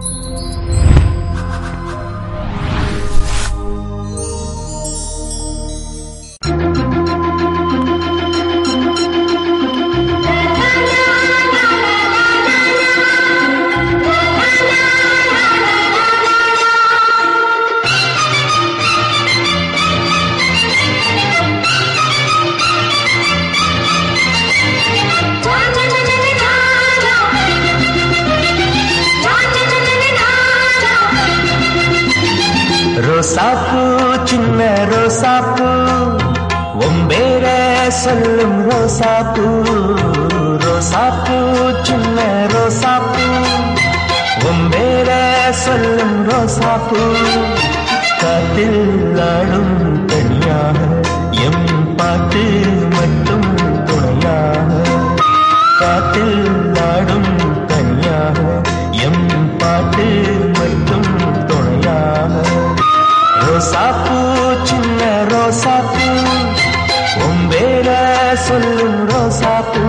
ரோசாப்பூ சின்ன ரோசாப்பூ ஒம்பேர சொல்லும் ரோசாப்பூ ரோசாப்பூ சின்ன ரோசாப்பூ ஒம்பேர சொல்லும் ரோசாப்பூ காத்தில் ஆடும் தனியாக எம் பாட்டு மட்டும் துணையாக காத்தில் ஆடும் தனியாக எம் பாட்டு மட்டும் துணையாக ரோசாப்பூ சின்ன ரோசாப்பூ ஒம்பேர சொல்லும் ரோசாப்பூ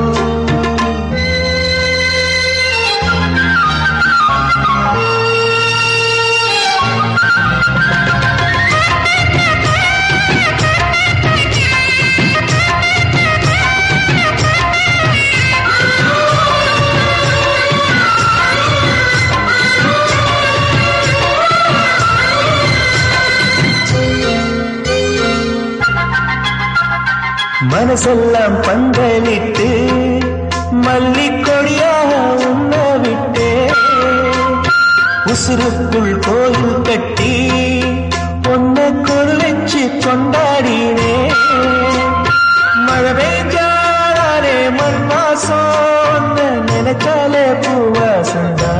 மனசெல்லாம் பந்தலிட்டு மல்லிக்கொடியாக உண்ண விட்டே உசுருக்குள் கோயில் கட்டி பொன்ன கொள் வச்சு கொண்டாடினே மழை பெய்ஞ்சாலே மண் வாசம் நினைச்சாலே பூவாசந்தா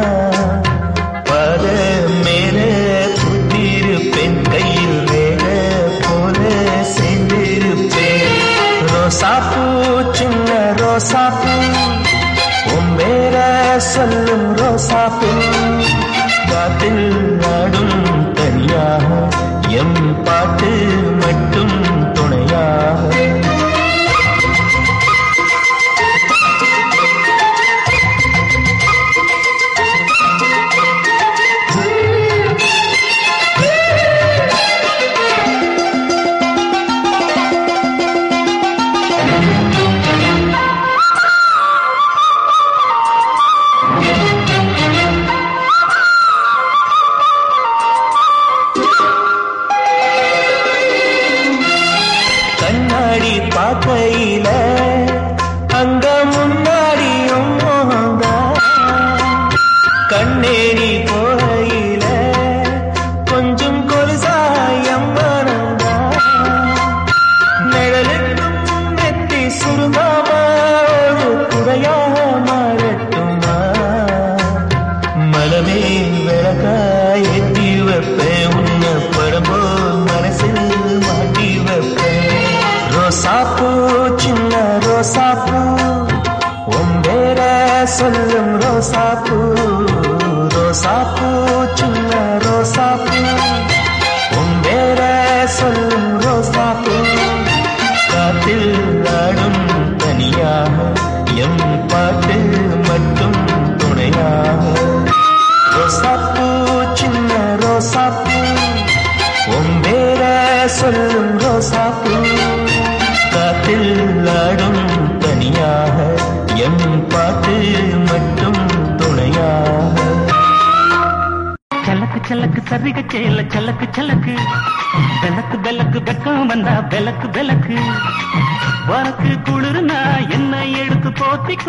பத மேல புத்திருப்பேன் கையில் வேக போல சேர்ந்திருப்பேன் ரோசாப்பூ சின்ன ரோசாப்பூ ஒம்பேர சொல்லும் ரோசாப்பூ காத்தில் நாடும் தனியாக எம் பாட்டு மட்டும் துணையாக கண்ணாடி பார்க்கையில அங்க முன்னாடியும் கண்ணேரி போகையில கொஞ்சம் கொலுசாயம் மனந்தா நிழலுக்கும் நெத்தி சுருங்காமா ஒரு குறையாக மாறட்டுமா மலமே விளக்காய் ஏற்றி வைப்பேன் உன்னை படம்போ மனசில் மாட்டி வைப்பேன் ரோசாப்பூ சின்ன ரோசாப்பூ ஒம்பேர சொல்லும் ரோசாப்பூ ரோசாப்பூ சின்ன ரோசாப்பூ ஒம்பேர சொல்லும் ரோசாப்பூ காத்தில் ஆடும் தனியாக எம் பாட்டு மட்டும் துணையாக ரோசாப்பூ சின்ன ரோசாப்பூ ஒம்பேர சொல்லும் ரோசாப்பூ காத்தில் ஆடும் தனியாக எம் பாட்டு மட்டும் துணையாக சலக்கு சலக்கு சரிக செயல சலக்கு சலக்கு பெலக்கு பெலக்கு வெக்கம் வந்தா பெலக்கு பெலக்கு உனக்கு குளிர்னா என்ன எடுத்து போத்தி